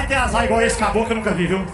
vai ter azar igual esse caboclo que eu nunca vi, viu?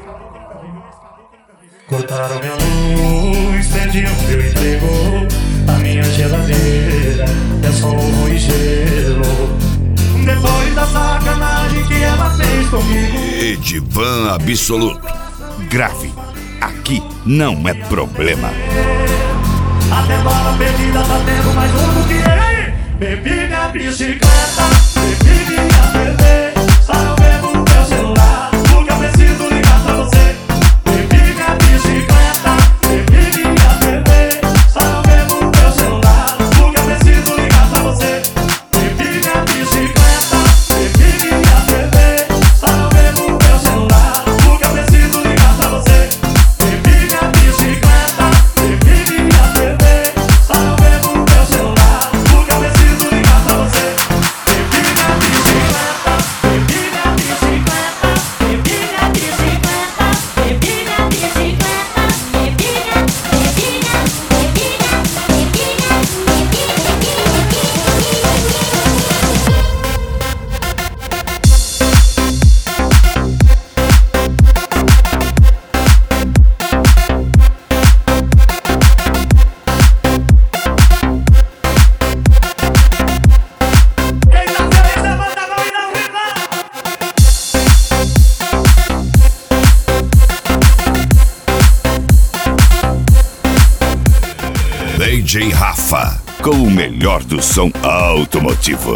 Cortaram minha luz, perdi o meu emprego. A minha geladeira é só ovo e gelo. Depois da sacanagem que ela fez comigo. Edivan Absoluto. Grave. Aqui não é problema. Até bala perdida tá tendo mais um que ele. Bebi minha bicicleta, bebi minha TV. Salvei no teu celular, porque eu preciso ligar pra você. Bebi minha bicicleta, bebi minha TV. Salvei no teu celular, porque eu preciso ligar pra você. Bebi minha bicicleta, bebi minha TV. Salvei no teu celular, porque eu preciso ligar pra você. Bebi minha bicicleta, bebi minha TV. Salvei no teu celular, porque eu preciso ligar pra você. Bebi minha bicicleta, bebi minha bicicleta, bebi minha bicicleta, bebi minha bicicleta, bebi Quem tá feliz, levanta a mão e não grita! DJ Rafa, com o melhor do som automotivo.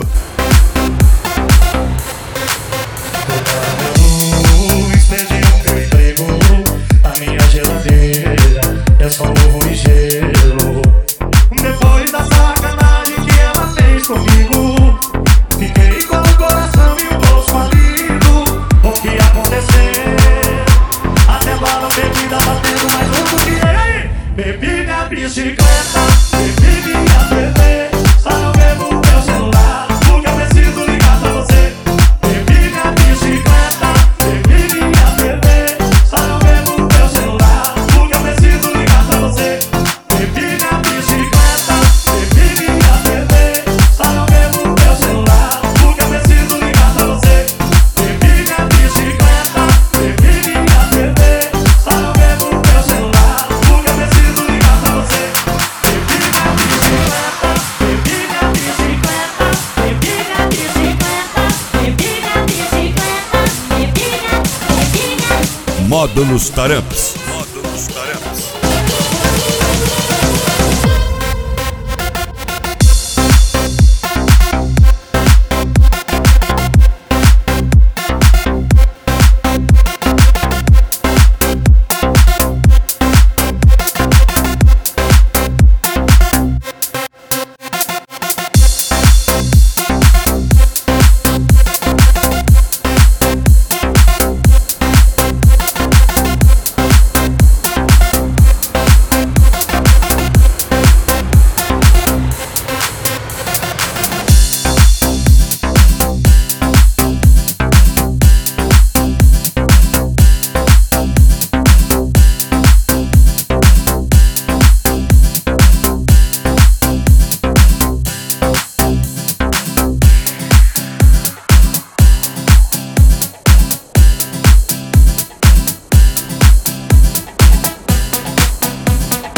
luz, perdi o meu emprego. A minha geladeira é só ovo e gelo. Depois da sacanagem que ela fez comigo, fiquei com o coração e o bolso falido. O que aconteceu? Até bala perdida batendo mais um que ele. Bebi minha bicicleta, bebi minha TV. Salvei no teu celular, porque eu preciso ligar pra você. Bebi minha bicicleta, bebi minha TV. Salvei no teu celular, porque eu preciso ligar pra você. Bebi minha bicicleta, bebi minha TV. Salvei no teu celular, porque eu preciso ligar pra você. Bebi minha bicicleta, bebi minha TV. Salvei no teu celular, porque eu preciso ligar pra você. Bebi minha bicicleta, bebi minha bicicleta, bebi minha bicicleta, bebi minha bicicleta, bebi minha. Módulos Taramps. Módulos Taramps.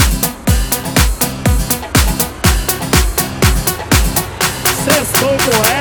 Sextou com